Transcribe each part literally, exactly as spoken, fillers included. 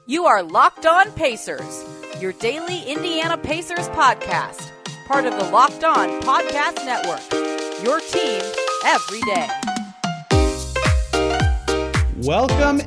You are Locked On Pacers, your daily Indiana Pacers podcast, part of the Locked On Podcast Network, your team every day. Welcome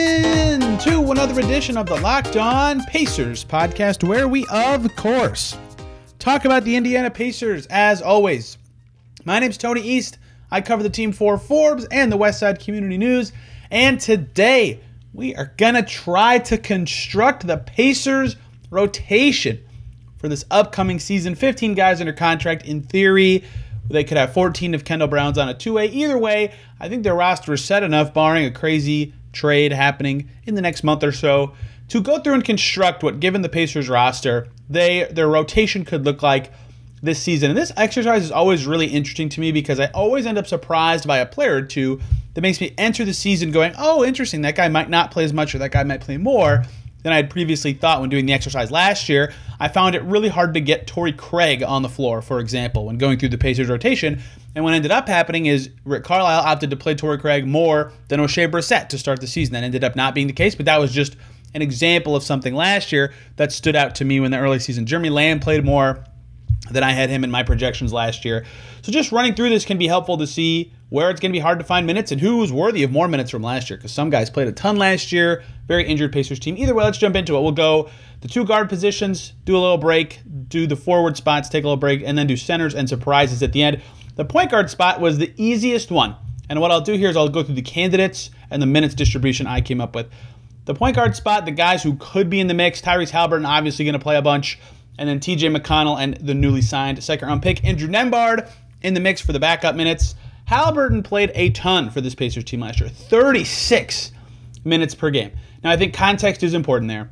in to another edition of the Locked On Pacers podcast, where we, of course, talk about the Indiana Pacers as always. My name's Tony East. I cover the team for Forbes and the Westside Community News, and today we are going to try to construct the Pacers rotation for this upcoming season. fifteen guys under contract. In theory, they could have fourteen if Kendall Brown's on a two-way. Either way, I think their roster is set enough, barring a crazy trade happening in the next month or so, to go through and construct what, given the Pacers roster, they their rotation could look like this season. And this exercise is always really interesting to me because I always end up surprised by a player or two that makes me enter the season going, oh, interesting, that guy might not play as much or that guy might play more than I had previously thought when doing the exercise last year. I found it really hard to get Torrey Craig on the floor, for example, when going through the Pacers rotation. And what ended up happening is Rick Carlisle opted to play Torrey Craig more than O'Shea Brissett to start the season. That ended up not being the case, but that was just an example of something last year that stood out to me when the early season. Jeremy Lamb played more than I had him in my projections last year. So just running through this can be helpful to see where it's going to be hard to find minutes and who was worthy of more minutes from last year, because some guys played a ton last year. Very injured Pacers team. Either way, let's jump into it. We'll go the two guard positions, do a little break, do the forward spots, take a little break, and then do centers and surprises at the end. The point guard spot was the easiest one. And what I'll do here is I'll go through the candidates and the minutes distribution I came up with. The point guard spot, the guys who could be in the mix, Tyrese Haliburton obviously going to play a bunch, and then T J McConnell and the newly signed second-round pick Andrew Nembhard in the mix for the backup minutes. Haliburton played a ton for this Pacers team last year, thirty-six minutes per game. Now, I think context is important there.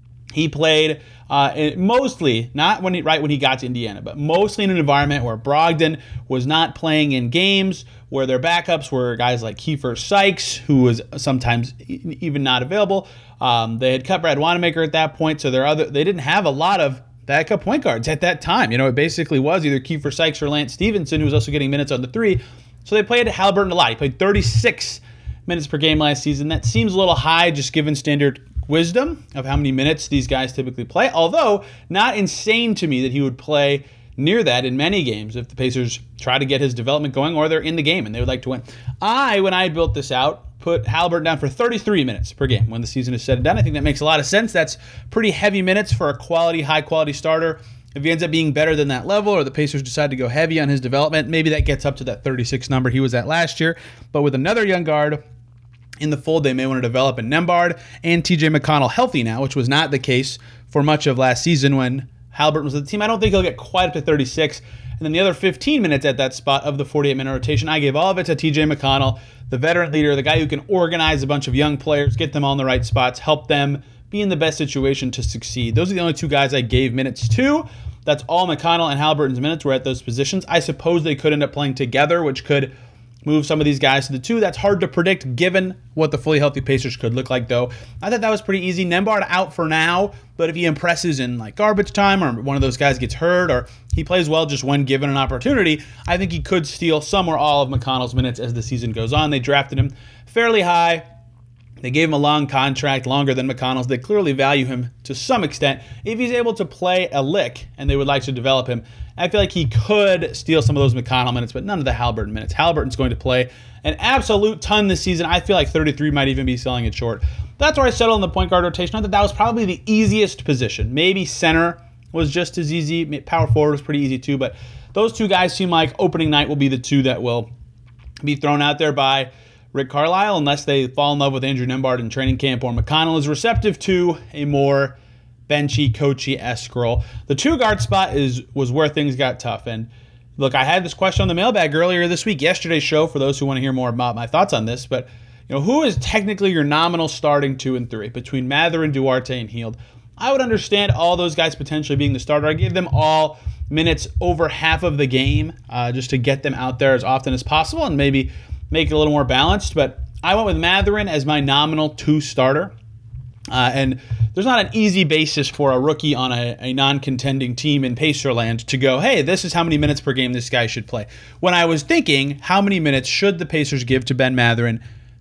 He played uh, mostly, not when he, right when he got to Indiana, but mostly in an environment where Brogdon was not playing in games, where their backups were guys like Kiefer Sykes, who was sometimes even not available. Um, they had cut Brad Wanamaker at that point, so there other they didn't have a lot of backup point guards at that time. You know, it basically was either Kiefer Sykes or Lance Stevenson, who was also getting minutes on the three. So they played Haliburton a lot. He played thirty-six minutes per game last season. That seems a little high just given standard wisdom of how many minutes these guys typically play, although not insane to me that he would play near that in many games if the Pacers try to get his development going or they're in the game and they would like to win. I, when I built this out, put Haliburton down for thirty-three minutes per game when the season is said and done. I think that makes a lot of sense. That's pretty heavy minutes for a quality, high-quality starter. If he ends up being better than that level or the Pacers decide to go heavy on his development, maybe that gets up to that thirty-six number he was at last year. But with another young guard in the fold, they may want to develop a Nembhard and T J McConnell healthy now, which was not the case for much of last season when Haliburton was with the team. I don't think he'll get quite up to thirty-six. And then the other fifteen minutes at that spot of the forty-eight minute rotation, I gave all of it to T J McConnell, the veteran leader, the guy who can organize a bunch of young players, get them all in the right spots, help them be in the best situation to succeed. Those are the only two guys I gave minutes to. That's all McConnell and Haliburton's minutes were at those positions. I suppose they could end up playing together, which could move some of these guys to the two. That's hard to predict given what the fully healthy Pacers could look like, though. I thought that was pretty easy. Nembhard out for now, but if he impresses in like garbage time or one of those guys gets hurt or he plays well just when given an opportunity, I think he could steal some or all of McConnell's minutes as the season goes on. They drafted him fairly high. They gave him a long contract, longer than McConnell's. They clearly value him to some extent. If he's able to play a lick and they would like to develop him, I feel like he could steal some of those McConnell minutes, but none of the Haliburton minutes. Haliburton's going to play an absolute ton this season. I feel like thirty-three might even be selling it short. That's where I settled on the point guard rotation. I thought that was probably the easiest position. Maybe center was just as easy. Power forward was pretty easy too, but those two guys seem like opening night will be the two that will be thrown out there by Rick Carlisle, unless they fall in love with Andrew Nembhard in training camp or McConnell is receptive to a more benchy, coachy-esque role. The two-guard spot is was where things got tough. And look, I had this question on the mailbag earlier this week, yesterday's show, for those who want to hear more about my thoughts on this. But you know, who is technically your nominal starting two and three between Mathurin, Duarte, and Hield? I would understand all those guys potentially being the starter. I gave them all minutes over half of the game uh, just to get them out there as often as possible and maybe make it a little more balanced, but I went with Mathurin as my nominal two starter. Uh, and there's not an easy basis for a rookie on a, a non-contending team in Pacerland to go, hey, this is how many minutes per game this guy should play. When I was thinking, how many minutes should the Pacers give to Ben Mathurin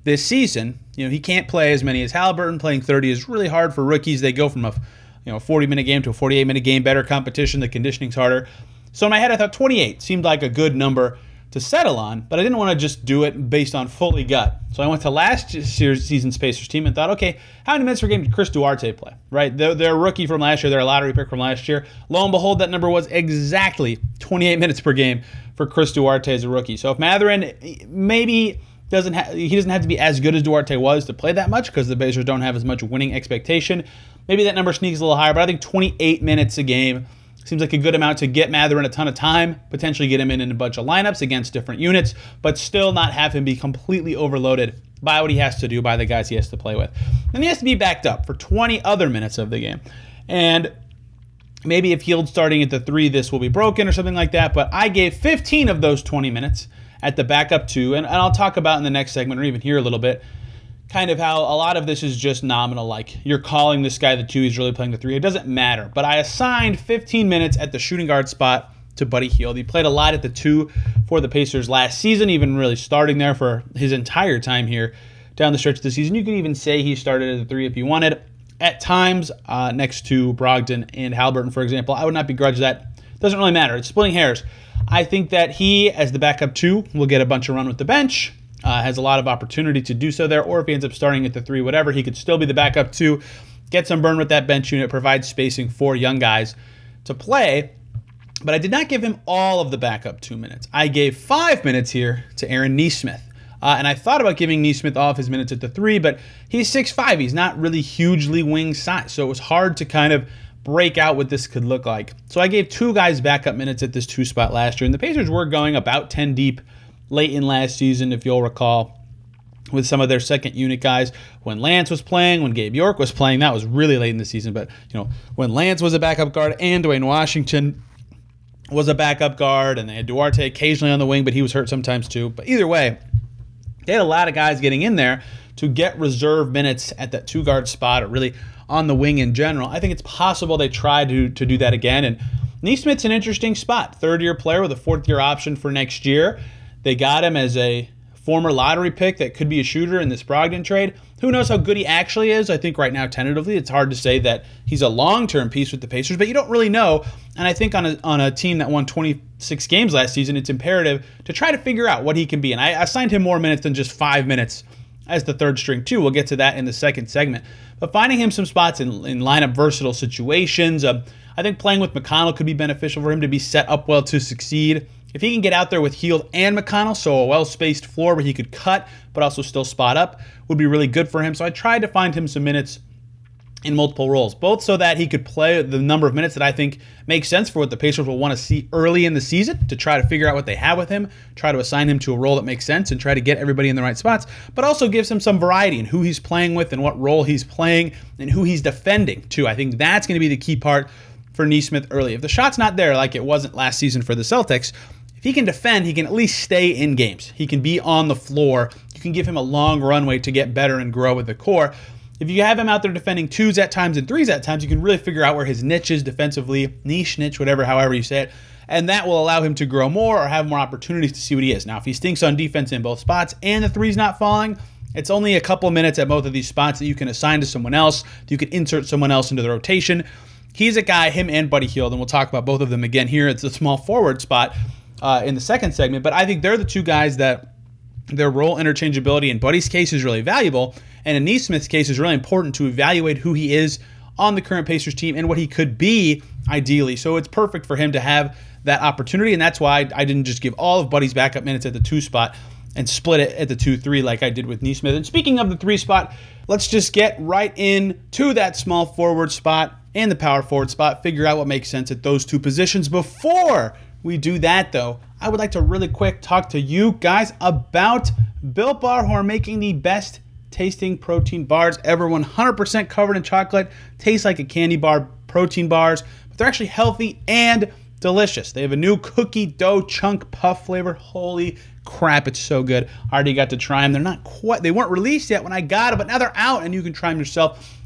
this season. You know, he can't play as many as Haliburton. Playing thirty is really hard for rookies. They go from a you know forty-minute game to a forty-eight-minute game, better competition, the conditioning's harder. So in my head, I thought twenty-eight seemed like a good number to settle on, but I didn't want to just do it based on fully gut. So I went to last year's season's Pacers team and thought, okay, how many minutes per game did Chris Duarte play? Right? They're, they're a rookie from last year. They're a lottery pick from last year. Lo and behold, that number was exactly twenty-eight minutes per game for Chris Duarte as a rookie. So if Mathurin maybe doesn't ha- he doesn't have to be as good as Duarte was to play that much because the Pacers don't have as much winning expectation, maybe that number sneaks a little higher, but I think twenty-eight minutes a game seems like a good amount to get Mathurin a ton of time, potentially get him in, in a bunch of lineups against different units, but still not have him be completely overloaded by what he has to do, by the guys he has to play with. And he has to be backed up for twenty other minutes of the game. And maybe if Hield's starting at the three, this will be broken or something like that, but I gave fifteen of those twenty minutes at the backup two, and, and I'll talk about in the next segment or even here a little bit, kind of how a lot of this is just nominal, like you're calling this guy the two, he's really playing the three. It doesn't matter. But I assigned fifteen minutes at the shooting guard spot to Buddy Hield. He played a lot at the two for the Pacers last season, even really starting there for his entire time here down the stretch of the season. You could even say he started at the three if you wanted. At times, uh, next to Brogdon and Haliburton, for example, I would not begrudge that. Doesn't really matter. It's splitting hairs. I think that he, as the backup two, will get a bunch of run with the bench. Uh, has a lot of opportunity to do so there, or if he ends up starting at the three, whatever, he could still be the backup two, get some burn with that bench unit, provide spacing for young guys to play. But I did not give him all of the backup two minutes. I gave five minutes here to Aaron Nesmith. Uh, and I thought about giving Nesmith all of his minutes at the three, but he's six five. He's not really hugely wing size, so it was hard to kind of break out what this could look like. So I gave two guys backup minutes at this two spot last year, and the Pacers were going about ten deep late in last season, if you'll recall, with some of their second unit guys. When Lance was playing, when Gabe York was playing, that was really late in the season. But, you know, when Lance was a backup guard and Dwayne Washington was a backup guard, and they had Duarte occasionally on the wing, but he was hurt sometimes too. But either way, they had a lot of guys getting in there to get reserve minutes at that two guard spot, or really on the wing in general. I think it's possible they try to, to do that again. And Nesmith's an interesting spot. Third year player with a fourth year option for next year. They got him as a former lottery pick that could be a shooter in this Brogdon trade. Who knows how good he actually is? I think right now, tentatively, it's hard to say that he's a long-term piece with the Pacers, but you don't really know. And I think on a, on a team that won twenty-six games last season, it's imperative to try to figure out what he can be. And I assigned him more minutes than just five minutes as the third string, too. We'll get to that in the second segment. But finding him some spots in, in lineup versatile situations, uh, I think playing with McConnell could be beneficial for him to be set up well to succeed. If he can get out there with Hield and McConnell, so a well-spaced floor where he could cut but also still spot up, would be really good for him. So I tried to find him some minutes in multiple roles, both so that he could play the number of minutes that I think makes sense for what the Pacers will want to see early in the season to try to figure out what they have with him, try to assign him to a role that makes sense, and try to get everybody in the right spots, but also gives him some variety in who he's playing with and what role he's playing and who he's defending too. I think that's going to be the key part for Nesmith early. If the shot's not there like it wasn't last season for the Celtics, if he can defend, he can at least stay in games. He can be on the floor. You can give him a long runway to get better and grow with the core. If you have him out there defending twos at times and threes at times, you can really figure out where his niche is defensively, niche, niche, whatever, however you say it, and that will allow him to grow more or have more opportunities to see what he is. Now, if he stinks on defense in both spots and the three's not falling, it's only a couple of minutes at both of these spots that you can assign to someone else. You can insert someone else into the rotation. He's a guy, him and Buddy Hield, and we'll talk about both of them again here. It's a small forward spot uh, in the second segment, but I think they're the two guys that their role interchangeability in Buddy's case is really valuable, and in Nesmith's case is really important to evaluate who he is on the current Pacers team and what he could be ideally. So it's perfect for him to have that opportunity, and that's why I didn't just give all of Buddy's backup minutes at the two spot and split it at the two three like I did with Nesmith. And speaking of the three spot, let's just get right into that small forward spot and the power forward spot, figure out what makes sense at those two positions. Before we do that, though, I would like to really quick talk to you guys about Built Bar, who are making the best tasting protein bars ever. one hundred percent covered in chocolate, tastes like a candy bar, protein bars, but they're actually healthy and delicious. They have a new cookie dough chunk puff flavor. Holy crap, it's so good. I already got to try them. They're not quite, they weren't released yet when I got them, but now they're out and you can try them yourself.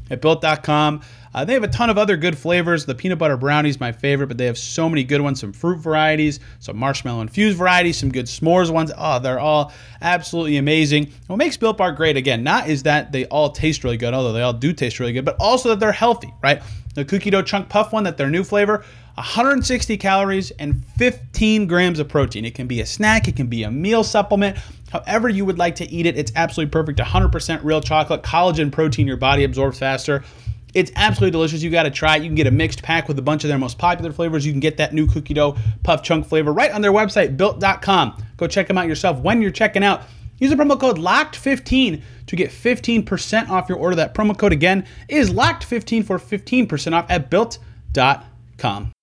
at built dot com. Uh, they have a ton of other good flavors. The peanut butter brownie is my favorite, but they have so many good ones. Some fruit varieties, some marshmallow infused varieties, some good s'mores ones. Oh, they're all absolutely amazing. What makes Built Bar great, again, not is that they all taste really good, although they all do taste really good, but also that they're healthy, right? The cookie dough chunk puff one, that their new flavor, one hundred sixty calories and fifteen grams of protein. It can be a snack, it can be a meal supplement, however you would like to eat it. It's absolutely perfect. one hundred percent real chocolate, collagen protein your body absorbs faster. It's absolutely delicious. You got to try it. You can get a mixed pack with a bunch of their most popular flavors. You can get that new cookie dough puff chunk flavor right on their website, built dot com. Go check them out yourself. When you're checking out, use the promo code locked fifteen to get fifteen percent off your order. That promo code again is locked fifteen for fifteen percent off at built dot com.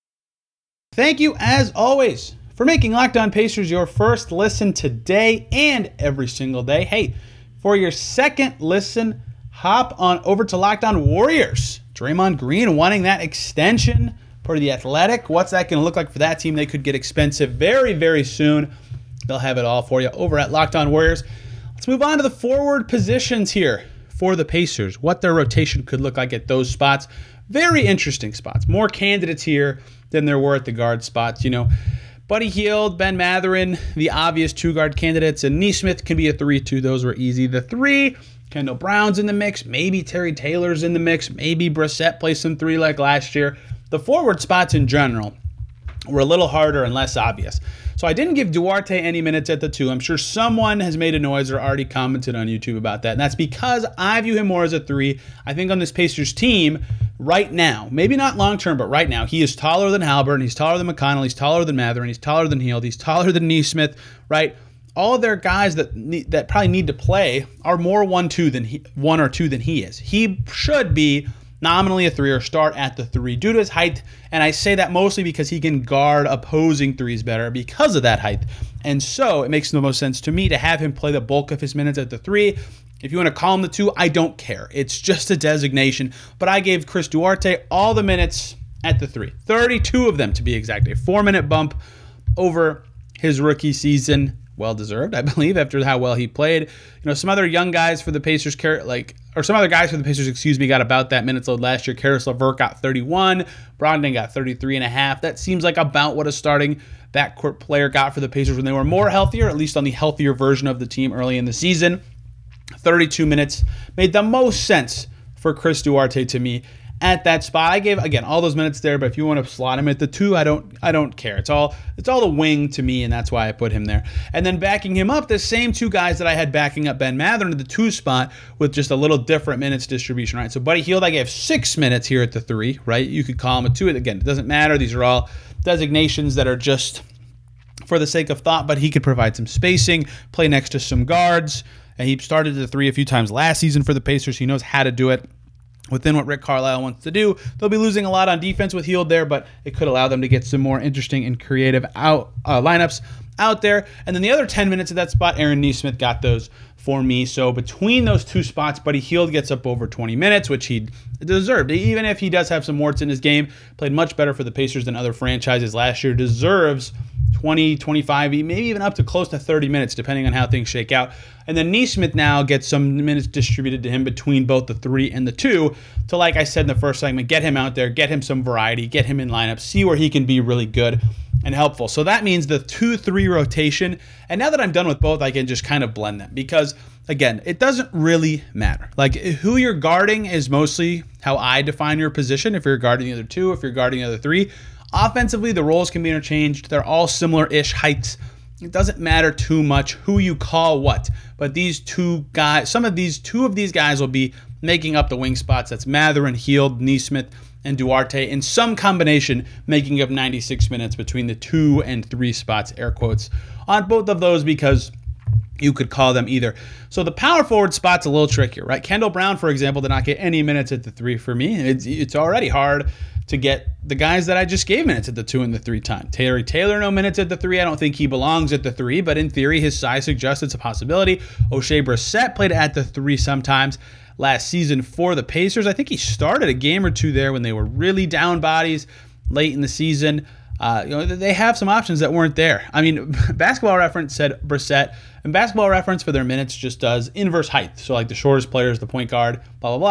Thank you, as always, for making Locked On Pacers your first listen today and every single day. Hey, for your second listen, hop on over to Locked On Warriors. Draymond Green wanting that extension for the Athletic. What's that going to look like for that team? They could get expensive very, very soon. They'll have it all for you over at Locked On Warriors. Let's move on to the forward positions here for the Pacers. What their rotation could look like at those spots. Very interesting spots. More candidates here than there were at the guard spots. You know, Buddy Hield, Ben Mathurin, the obvious two-guard candidates, and Nesmith can be a three two. Those were easy. The three, Kendall Brown's in the mix. Maybe Terry Taylor's in the mix. Maybe Brissett plays some three like last year. The forward spots in general were a little harder and less obvious. So I didn't give Duarte any minutes at the two. I'm sure someone has made a noise or already commented on YouTube about that. And that's because I view him more as a three. I think on this Pacers team right now, maybe not long-term, but right now, he is taller than Haliburton. He's taller than McConnell. He's taller than Mathurin. He's taller than Hield. He's taller than Nesmith, right? All of their guys that need, that probably need to play are more one two than he, one or two than he is. He should be nominally a three or start at the three due to his height, and I say that mostly because he can guard opposing threes better because of that height. And so it makes the most sense to me to have him play the bulk of his minutes at the three. If you want to call him the two, I don't care. It's just a designation. But I gave Chris Duarte all the minutes at the three. thirty-two of them to be exact. A four-minute bump over his rookie season. Well-deserved, I believe, after how well he played. You know, some other young guys for the Pacers, like, or some other guys for the Pacers, excuse me, got about that minutes load last year. Karis LeVert got thirty-one. Brogdon got thirty-three and a half. That seems like about what a starting backcourt player got for the Pacers when they were more healthier, at least on the healthier version of the team early in the season. thirty-two minutes made the most sense for Chris Duarte to me at that spot. I gave, again, all those minutes there, but if you want to slot him at the two, I don't I don't care. It's all it's all the wing to me, and that's why I put him there. And then backing him up, the same two guys that I had backing up Ben Mathurin at the two spot with just a little different minutes distribution, right? So Buddy Hield, I gave six minutes here at the three, right? You could call him a two. Again, it doesn't matter. These are all designations that are just for the sake of thought, but he could provide some spacing, play next to some guards, and he started at the three a few times last season for the Pacers. He knows how to do it within what Rick Carlisle wants to do. They'll be losing a lot on defense with Hield there, but it could allow them to get some more interesting and creative out uh, lineups out there. And then the other ten minutes of that spot, Aaron Nesmith got those for me. So between those two spots, Buddy Hield gets up over twenty minutes, which he deserved. Even if he does have some warts in his game, played much better for the Pacers than other franchises last year, deserves twenty, twenty-five, maybe even up to close to thirty minutes, depending on how things shake out. And then Nesmith now gets some minutes distributed to him between both the three and the two to, like I said in the first segment, get him out there, get him some variety, get him in lineups, see where he can be really good and helpful. So that means the two three rotation. And now that I'm done with both, I can just kind of blend them because, again, it doesn't really matter. Like, who you're guarding is mostly how I define your position. If you're guarding the other two, if you're guarding the other three. Offensively, the roles can be interchanged. They're all similar-ish heights. It doesn't matter too much who you call what. But these two guys, some of these, two of these guys will be making up the wing spots. That's Mathurin, Hield, Nesmith, and Duarte in some combination, making up ninety-six minutes between the two and three spots, air quotes, on both of those because you could call them either. So the power forward spot's a little trickier, right? Kendall Brown, for example, did not get any minutes at the three for me. It's, it's already hard to get the guys that I just gave minutes at the two and the three time. Terry Taylor, no minutes at the three. I don't think he belongs at the three, but in theory, his size suggests it's a possibility. O'Shea Brissett played at the three sometimes last season for the Pacers. I think he started a game or two there when they were really down bodies late in the season. Uh, you know, they have some options that weren't there. I mean, Basketball Reference said Brissett, and Basketball Reference for their minutes just does inverse height. So like the shortest player is the point guard, blah, blah, blah.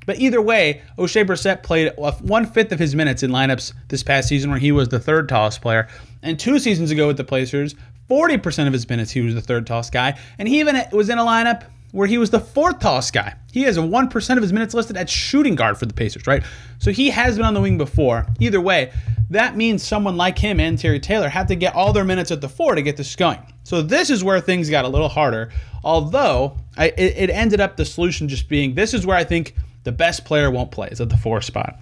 But either way, O'Shea Brissett played one-fifth of his minutes in lineups this past season where he was the third tallest player. And two seasons ago with the Pacers, forty percent of his minutes he was the third tallest guy. And he even was in a lineup where he was the fourth tallest guy. He has a one percent of his minutes listed at shooting guard for the Pacers, right? So he has been on the wing before. Either way, that means someone like him and Terry Taylor have to get all their minutes at the four to get this going. So this is where things got a little harder. Although, I, it, it ended up the solution just being, this is where I think the best player won't play, is at the four spot.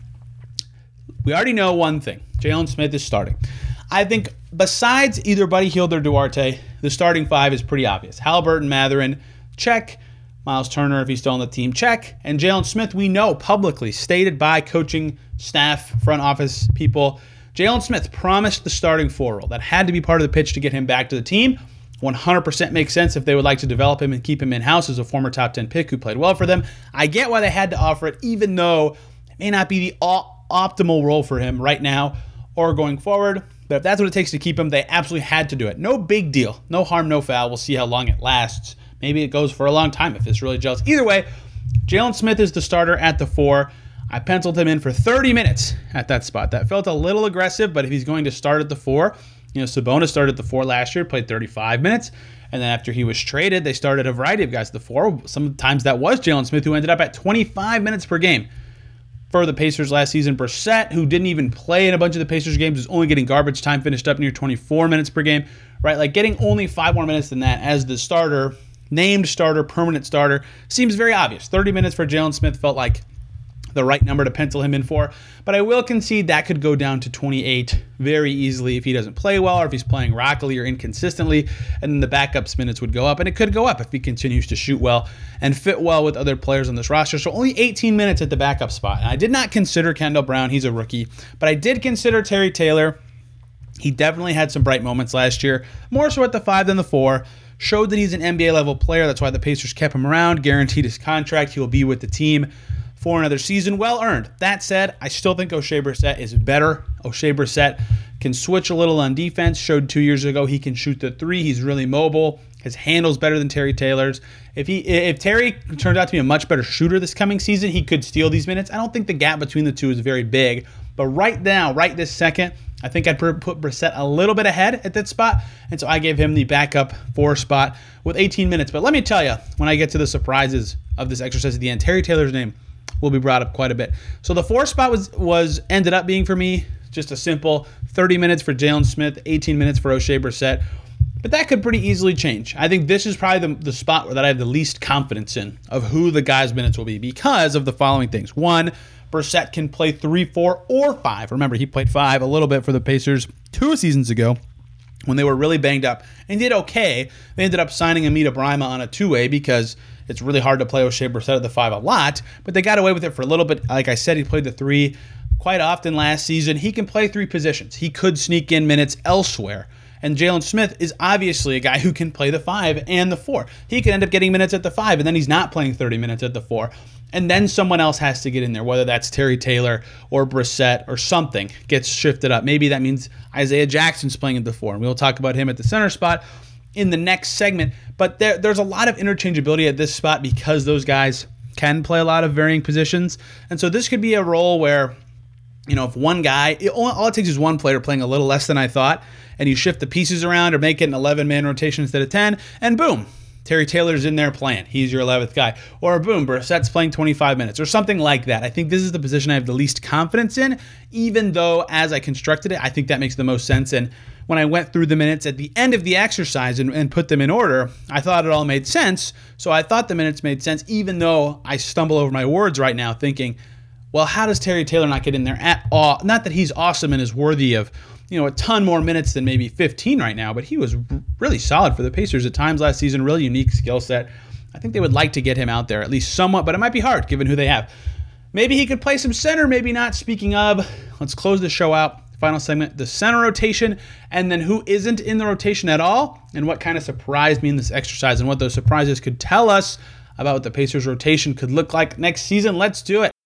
We already know one thing. Jalen Smith is starting. I think besides either Buddy Hield or Duarte, the starting five is pretty obvious. Haliburton, Mathurin, check. Miles Turner, if he's still on the team, check. And Jalen Smith, we know publicly, stated by coaching staff, front office people, Jalen Smith promised the starting four role. That had to be part of the pitch to get him back to the team. one hundred percent makes sense if they would like to develop him and keep him in-house as a former top ten pick who played well for them. I get why they had to offer it, even though it may not be the optimal role for him right now or going forward. But if that's what it takes to keep him, they absolutely had to do it. No big deal. No harm, no foul. We'll see how long it lasts. Maybe it goes for a long time if it's really jealous. Either way, Jalen Smith is the starter at the four. I penciled him in for thirty minutes at that spot. That felt a little aggressive, but if he's going to start at the four, you know, Sabonis started at the four last year, played thirty-five minutes, and then after he was traded, they started a variety of guys at the four. Sometimes that was Jalen Smith, who ended up at twenty-five minutes per game for the Pacers last season. Brissett, who didn't even play in a bunch of the Pacers games, was only getting garbage time, finished up near twenty-four minutes per game, right? Like getting only five more minutes than that as the starter, named starter, permanent starter, seems very obvious. thirty minutes for Jalen Smith felt like the right number to pencil him in for, but I will concede that could go down to twenty-eight very easily if he doesn't play well or if he's playing rockily or inconsistently, and then the backups minutes would go up, and it could go up if he continues to shoot well and fit well with other players on this roster. So only eighteen minutes at the backup spot. And I did not consider Kendall Brown, he's a rookie, but I did consider Terry Taylor. He definitely had some bright moments last year, more so at the five than the four. Showed that he's an N B A level player. That's why the Pacers kept him around, guaranteed his contract. He will be with the team for another season. Well earned. That said, I still think O'Shea Brissett is better. O'Shea Brissett can switch a little on defense. Showed two years ago he can shoot the three. He's really mobile. His handle's better than Terry Taylor's. If he if Terry turns out to be a much better shooter this coming season, he could steal these minutes. I don't think the gap between the two is very big. But right now, right this second, I think I'd put Brissett a little bit ahead at that spot, and so I gave him the backup four spot with eighteen minutes. But let me tell you, when I get to the surprises of this exercise at the end, Terry Taylor's name will be brought up quite a bit. So the four spot was was ended up being for me just a simple thirty minutes for Jalen Smith, eighteen minutes for O'Shea Brissett. But that could pretty easily change. I think this is probably the, the spot that I have the least confidence in of who the guys' minutes will be because of the following things. One, Brissett can play three, four, or five. Remember, he played five a little bit for the Pacers two seasons ago when they were really banged up and did okay. They ended up signing Amita Brima on a two-way because it's really hard to play O'Shea Brissett at the five a lot, but they got away with it for a little bit. Like I said, he played the three quite often last season. He can play three positions. He could sneak in minutes elsewhere. And Jalen Smith is obviously a guy who can play the five and the four. He could end up getting minutes at the five, and then he's not playing thirty minutes at the four. And then someone else has to get in there, whether that's Terry Taylor or Brissett or something gets shifted up. Maybe that means Isaiah Jackson's playing at the four, and we'll talk about him at the center spot in the next segment. But there, there's a lot of interchangeability at this spot because those guys can play a lot of varying positions. And so this could be a role where, you know, if one guy, it, all it takes is one player playing a little less than I thought, and you shift the pieces around or make it an eleven-man rotation instead of ten, and boom, Terry Taylor's in there playing. He's your eleventh guy. Or boom, Brissett's playing twenty-five minutes or something like that. I think this is the position I have the least confidence in, even though as I constructed it, I think that makes the most sense. And when I went through the minutes at the end of the exercise and, and put them in order, I thought it all made sense. So I thought the minutes made sense, even though I stumble over my words right now thinking, well, how does Terry Taylor not get in there at all? Not that he's awesome and is worthy of, you know, a ton more minutes than maybe fifteen right now, but he was really solid for the Pacers at times last season, really unique skill set. I think they would like to get him out there at least somewhat, but it might be hard given who they have. Maybe he could play some center, maybe not. Speaking of, let's close the show out. Final segment, the center rotation, and then who isn't in the rotation at all, and what kind of surprised me in this exercise, and what those surprises could tell us about what the Pacers rotation could look like next season. Let's do it.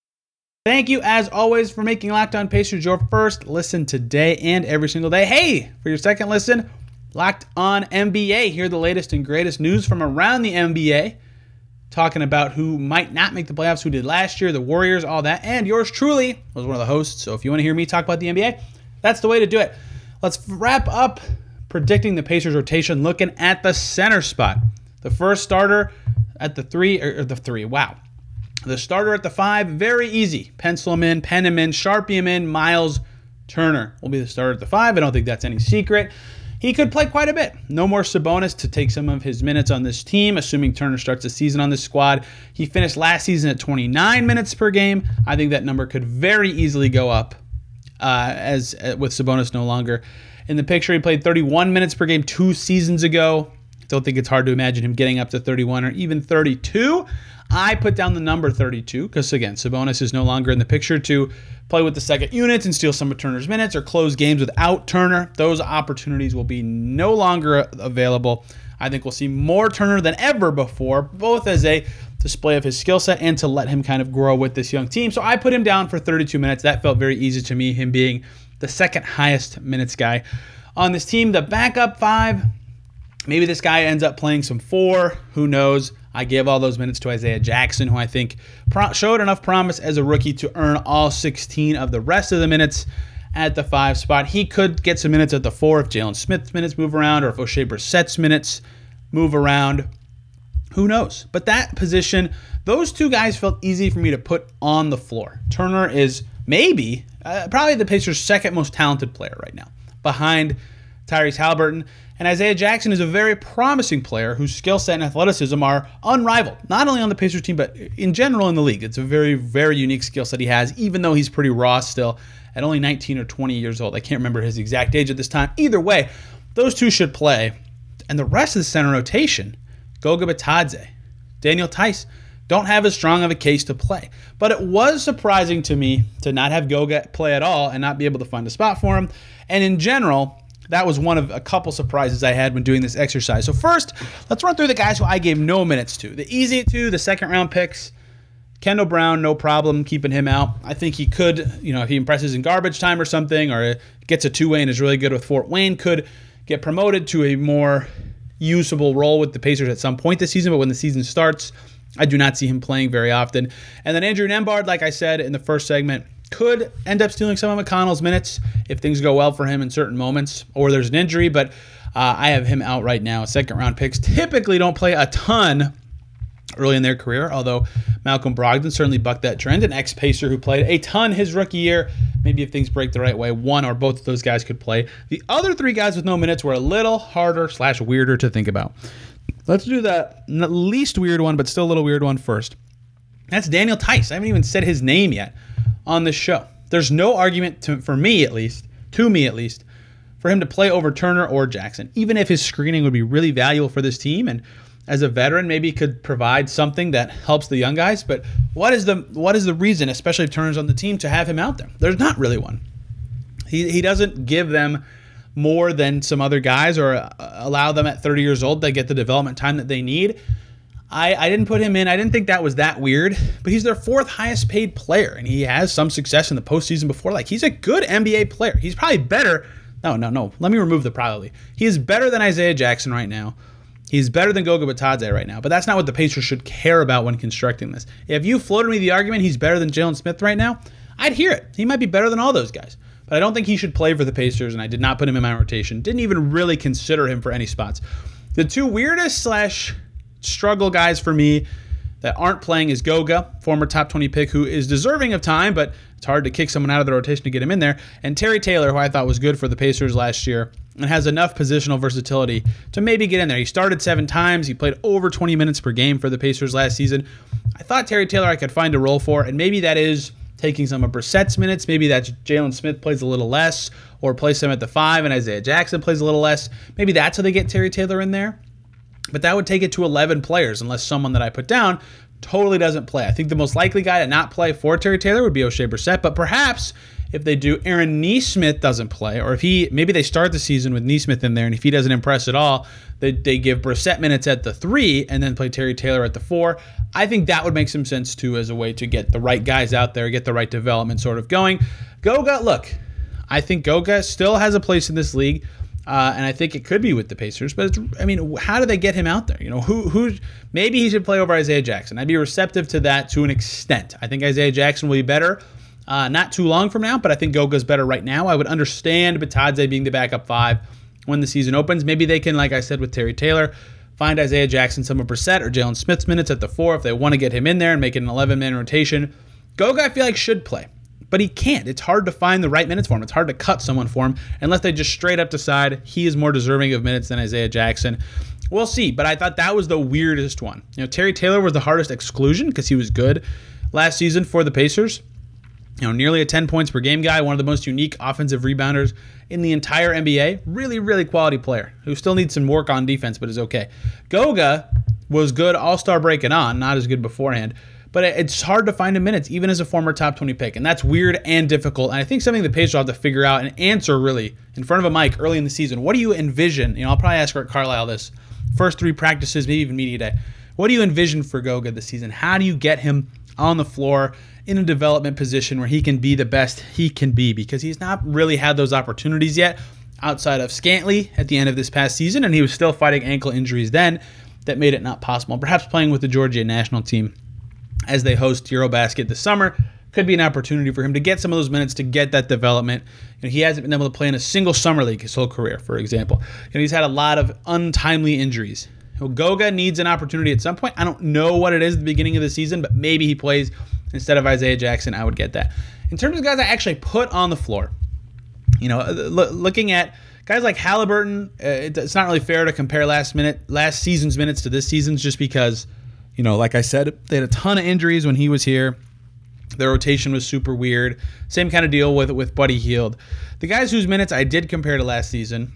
Thank you, as always, for making Locked On Pacers your first listen today and every single day. Hey, for your second listen, Locked On N B A. Hear the latest and greatest news from around the N B A. talking about who might not make the playoffs, who did last year, the Warriors, all that. And yours truly was one of the hosts. So if you want to hear me talk about the N B A, that's the way to do it. Let's wrap up predicting the Pacers rotation, looking at the center spot. The first starter at the three, or the three, wow. The starter at the five, very easy. Pencil him in, pen him in, Sharpie him in. Miles Turner will be the starter at the five. I don't think that's any secret. He could play quite a bit. No more Sabonis to take some of his minutes on this team, assuming Turner starts the season on this squad. He finished last season at twenty-nine minutes per game. I think that number could very easily go up uh, as uh, with Sabonis no longer in the picture. He played thirty-one minutes per game two seasons ago. Don't think it's hard to imagine him getting up to thirty-one or even thirty-two. I put down the number thirty-two because, again, Sabonis is no longer in the picture to play with the second units and steal some of Turner's minutes or close games without Turner. Those opportunities will be no longer available. I think we'll see more Turner than ever before, both as a display of his skill set and to let him kind of grow with this young team. So I put him down for thirty-two minutes. That felt very easy to me, him being the second highest minutes guy on this team. The backup five, maybe this guy ends up playing some four. Who knows? I gave all those minutes to Isaiah Jackson, who I think pro- showed enough promise as a rookie to earn all sixteen of the rest of the minutes at the five spot. He could get some minutes at the four if Jalen Smith's minutes move around or if Oshae Brissett's minutes move around. Who knows? But that position, those two guys felt easy for me to put on the floor. Turner is maybe, uh, probably the Pacers' second most talented player right now, behind Tyrese Haliburton. And Isaiah Jackson is a very promising player whose skill set and athleticism are unrivaled, not only on the Pacers team, but in general in the league. It's a very, very unique skill set he has, even though he's pretty raw still at only nineteen or twenty years old. I can't remember his exact age at this time. Either way, those two should play. And the rest of the center rotation, Goga Bitadze, Daniel Theis, don't have as strong of a case to play. But it was surprising to me to not have Goga play at all and not be able to find a spot for him. And in general, that was one of a couple surprises I had when doing this exercise. So first, let's run through the guys who I gave no minutes to. The easy two, the second round picks. Kendall Brown, no problem keeping him out. I think he could, you know, if he impresses in garbage time or something, or gets a two-way and is really good with Fort Wayne, could get promoted to a more usable role with the Pacers at some point this season. But when the season starts, I do not see him playing very often. And then Andrew Nembhard, like I said in the first segment, could end up stealing some of McConnell's minutes if things go well for him in certain moments or there's an injury, but uh, I have him out right now. Second round picks typically don't play a ton early in their career, although Malcolm Brogdon certainly bucked that trend, an ex-Pacer who played a ton his rookie year. Maybe if things break the right way, one or both of those guys could play. The other three guys with no minutes were a little harder slash weirder to think about. Let's do the least weird one, but still a little weird one first. That's Daniel Theis. I haven't even said his name yet on this show. There's no argument, to, for me at least, to me at least, for him to play over Turner or Jackson, even if his screening would be really valuable for this team, and as a veteran maybe could provide something that helps the young guys. But what is the what is the reason, especially if Turner's on the team, to have him out there? There's not really one. He he doesn't give them more than some other guys or allow them at thirty years old to get the development time that they need. I, I didn't put him in. I didn't think that was that weird, but he's their fourth highest paid player, and he has some success in the postseason before. Like, he's a good N B A player. He's probably better. No, no, no. Let me remove the probably. He is better than Isaiah Jackson right now. He's better than Goga Bitadze right now, but that's not what the Pacers should care about when constructing this. If you floated me the argument he's better than Jalen Smith right now, I'd hear it. He might be better than all those guys, but I don't think he should play for the Pacers, and I did not put him in my rotation. Didn't even really consider him for any spots. The two weirdest slash struggle guys for me that aren't playing is Goga, former top twenty pick, who is deserving of time, but it's hard to kick someone out of the rotation to get him in there, and Terry Taylor, who I thought was good for the Pacers last year and has enough positional versatility to maybe get in there. He started seven times. He played over twenty minutes per game for the Pacers last season. I thought Terry Taylor I could find a role for, and maybe that is taking some of Brissett's minutes. Maybe that's Jalen Smith plays a little less, or plays him at the five and Isaiah Jackson plays a little less. Maybe that's how they get Terry Taylor in there. But that would take it to eleven players unless someone that I put down totally doesn't play. I think the most likely guy to not play for Terry Taylor would be Oshae Brissett, but perhaps if they do, Aaron Nesmith doesn't play, or if he, maybe they start the season with Nesmith in there, and if he doesn't impress at all, they, they give Brissett minutes at the three and then play Terry Taylor at the four. I think that would make some sense too as a way to get the right guys out there, get the right development sort of going. Goga, look, I think Goga still has a place in this league. Uh, and I think it could be with the Pacers, but it's, I mean, how do they get him out there? You know, who, who, maybe he should play over Isaiah Jackson. I'd be receptive to that to an extent. I think Isaiah Jackson will be better uh, not too long from now, but I think Goga's better right now. I would understand Bitadze being the backup five when the season opens. Maybe they can, like I said with Terry Taylor, find Isaiah Jackson some of Brissett or Jalen Smith's minutes at the four if they want to get him in there and make it an eleven-man rotation. Goga, I feel like, should play. But he can't. It's hard to find the right minutes for him. It's hard to cut someone for him unless they just straight up decide he is more deserving of minutes than Isaiah Jackson. We'll see, but I thought that was the weirdest one. You know, Terry Taylor was the hardest exclusion because he was good last season for the Pacers. You know, nearly a ten points per game guy, one of the most unique offensive rebounders in the entire N B A. Really, really quality player who still needs some work on defense, but is okay. Goga was good all-star break and on, not as good beforehand. But it's hard to find him minutes, even as a former top twenty pick. And that's weird and difficult. And I think something the Pacers will have to figure out and answer, really, in front of a mic early in the season. What do you envision? You know, I'll probably ask Rick Carlisle this. First three practices, maybe even media day. What do you envision for Goga this season? How do you get him on the floor in a development position where he can be the best he can be? Because he's not really had those opportunities yet outside of Scantling at the end of this past season. And he was still fighting ankle injuries then that made it not possible. Perhaps playing with the Georgia national team as they host Eurobasket this summer could be an opportunity for him to get some of those minutes, to get that development. You know, he hasn't been able to play in a single summer league his whole career, for example. You know, he's had a lot of untimely injuries. You know, Goga needs an opportunity at some point. I don't know what it is at the beginning of the season, but maybe he plays instead of Isaiah Jackson. I would get that. In terms of guys I actually put on the floor, you know, looking at guys like Halliburton, uh, it's not really fair to compare last minute, last season's minutes to this season's, just because, you know, like I said, they had a ton of injuries when he was here. Their rotation was super weird. Same kind of deal with with Buddy Hield. The guys whose minutes I did compare to last season,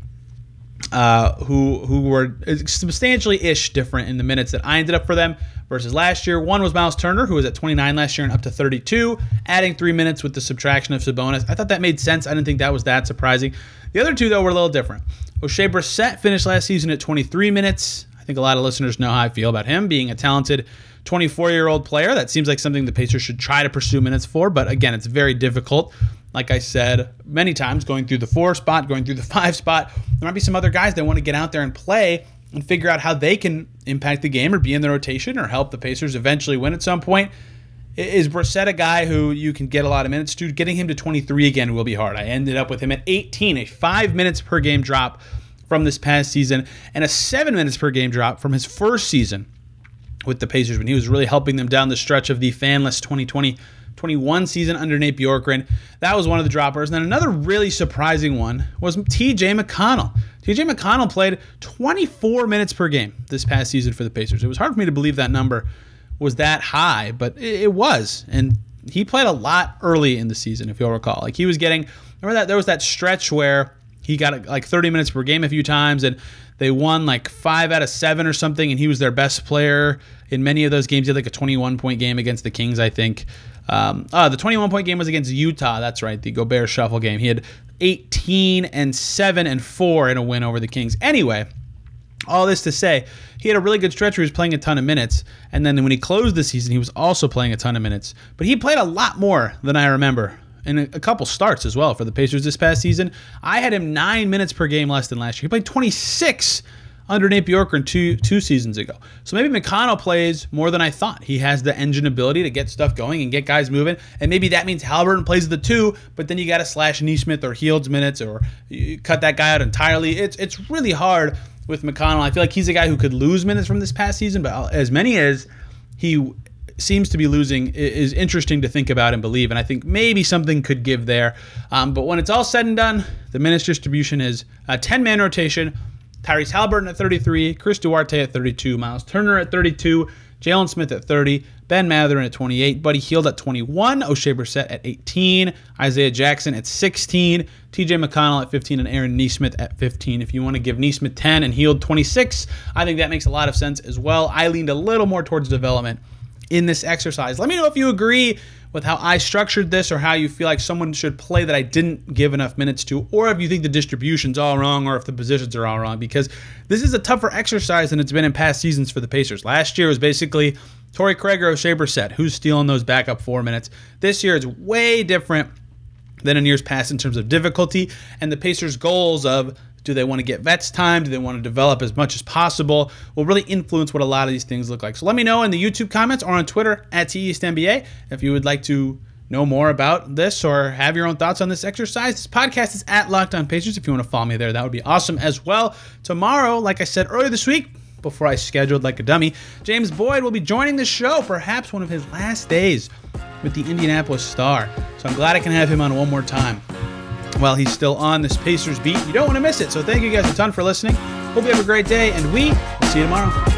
uh, who who were substantially-ish different in the minutes that I ended up for them versus last year. One was Miles Turner, who was at twenty-nine last year and up to thirty-two, adding three minutes with the subtraction of Sabonis. I thought that made sense. I didn't think that was that surprising. The other two, though, were a little different. Oshae Brissett finished last season at twenty-three minutes. I think a lot of listeners know how I feel about him, being a talented twenty-four-year-old player. That seems like something the Pacers should try to pursue minutes for, but again, it's very difficult. Like I said many times, going through the four spot, going through the five spot, there might be some other guys that want to get out there and play and figure out how they can impact the game or be in the rotation or help the Pacers eventually win at some point. Is Brissett a guy who you can get a lot of minutes to? Getting him to twenty-three again will be hard. I ended up with him at eighteen, a five minutes per game drop from this past season, and a seven minutes per game drop from his first season with the Pacers when he was really helping them down the stretch of the fanless twenty twenty twenty-one season under Nate Bjorkgren. That was one of the droppers. And then another really surprising one was T J McConnell. T J McConnell played twenty-four minutes per game this past season for the Pacers. It was hard for me to believe that number was that high, but it was. And he played a lot early in the season, if you'll recall. Like he was getting, remember that there was that stretch where he got like thirty minutes per game a few times, and they won like five out of seven or something, and he was their best player in many of those games. He had like a twenty-one point game against the Kings, I think. Um, oh, the twenty-one point game was against Utah. That's right, the Gobert shuffle game. He had eighteen and seven and four in a win over the Kings. Anyway, all this to say, he had a really good stretch where he was playing a ton of minutes, and then when he closed the season, he was also playing a ton of minutes. But he played a lot more than I remember, and a couple starts as well for the Pacers this past season. I had him nine minutes per game less than last year. He played twenty-six under Nate Bjorkgren two, two seasons ago. So maybe McConnell plays more than I thought. He has the engine ability to get stuff going and get guys moving, and maybe that means Halliburton plays the two, but then you got to slash Nesmith or Hield's minutes or you cut that guy out entirely. It's, it's really hard with McConnell. I feel like he's a guy who could lose minutes from this past season, but as many as he seems to be losing is interesting to think about and believe, and I think maybe something could give there. Um, but when it's all said and done, the minutes distribution is a ten-man rotation. Tyrese Halliburton at thirty-three, Chris Duarte at thirty-two, Miles Turner at thirty-two, Jalen Smith at thirty, Ben Mathurin at twenty-eight, Buddy Hield at twenty-one, Oshae Brissett at eighteen, Isaiah Jackson at sixteen, T J McConnell at fifteen, and Aaron Nesmith at fifteen. If you want to give Nesmith ten and Hield twenty-six, I think that makes a lot of sense as well. I leaned a little more towards development in this exercise. Let me know if you agree with how I structured this, or how you feel like someone should play that I didn't give enough minutes to, or if you think the distribution's all wrong, or if the positions are all wrong, because this is a tougher exercise than it's been in past seasons for the Pacers. Last year was basically Torrey Craig or Oshae Brissett, who's stealing those backup four minutes. This year it's way different than in years past in terms of difficulty, and the Pacers' goals of Do they want to get vets time? Do they want to develop as much as possible? Will really influence what a lot of these things look like. So let me know in the YouTube comments or on Twitter at T East N B A if you would like to know more about this or have your own thoughts on this exercise. This podcast is at Locked On Pacers. If you want to follow me there, that would be awesome as well. Tomorrow, like I said earlier this week, before I scheduled like a dummy, James Boyd will be joining the show, perhaps one of his last days with the Indianapolis Star. So I'm glad I can have him on one more time while he's still on this Pacers beat. You don't want to miss it. So thank you guys a ton for listening. Hope you have a great day, and we will see you tomorrow.